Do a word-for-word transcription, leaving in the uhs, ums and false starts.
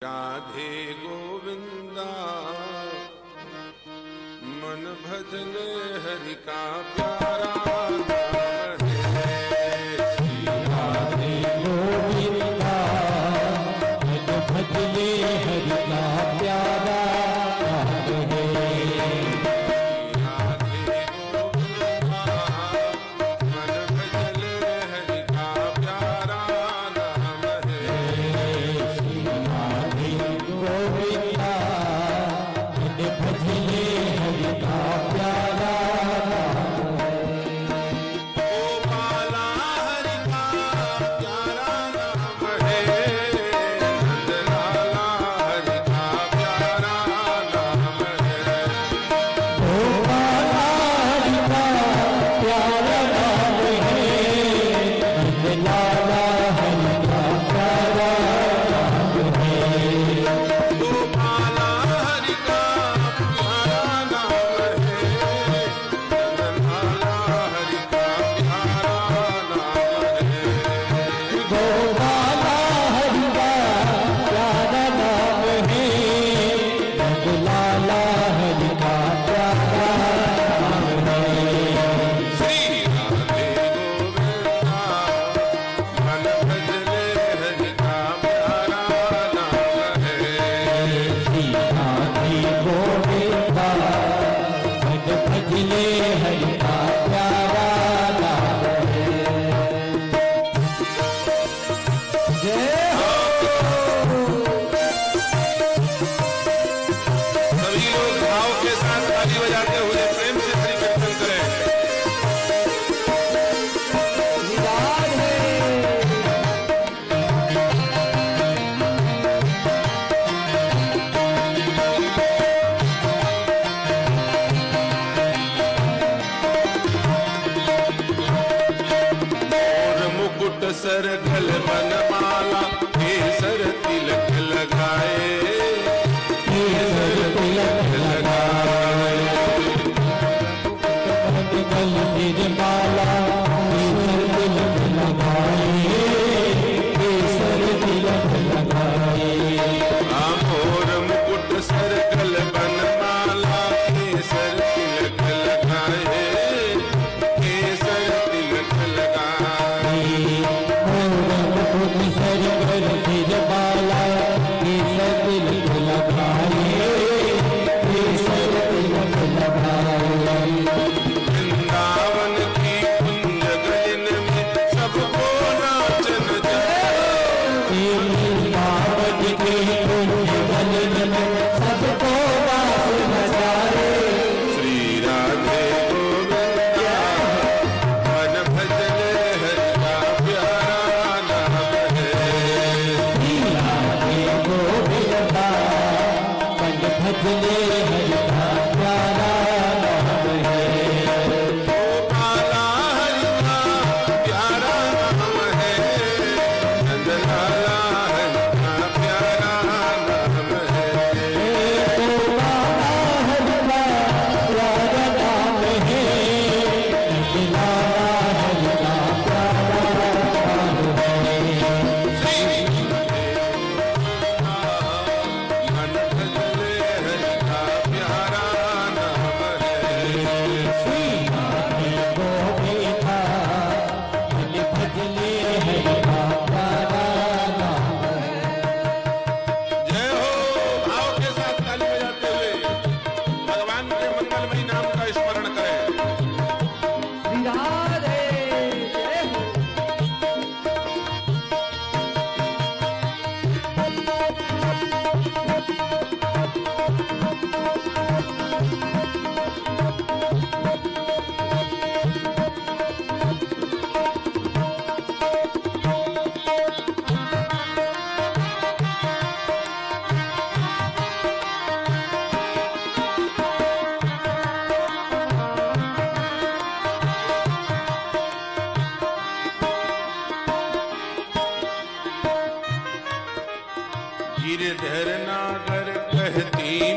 राधे गोविंदा मन भजले हरि का प्यारा नाम है। श्री राधे गोविंदा मन भजले हरि का प्यारा नाम है। सरगल बनमाला केसर तिलक लगाए, केसर तिलक लगाए। सरगल बनमाला केसर तिलक लगाए, केसर तिलक लगाए। आमोर मुकुट सरगल बनमाला केसर तिलक लगाए, केसर तिलक लगाए। सरगल तिलमाला केसर तिलक लगाए, केसर तिलक लगाए। वृंदावन की कुंज गलिन में सबको नाचन जाए, वृंदावन की कुंज गलिन में सबको नाचन जाए। श्री राधे गोविंदा मन भजले हरि का प्यारा नाम है। श्री राधे गोविंदा मन भजले हरि का प्यारा नाम है। गोपाला हरि का प्यारा नाम है, नंदलाला हरि का प्यारा नाम है। गोपाला हरि का प्यारा नाम है, नंदलाला हरि का प्यारा नाम है। मन भजले हरि का प्यारा नाम है। श्री राधे गोविंदा मन भजले हरि का प्यारा नाम है। जय हो। भाव के साथ ताली बजाते हुए भगवान के मंगलमयी नाम का स्मरण करें। श्री राधे जय हो। गिरधर नागर कहती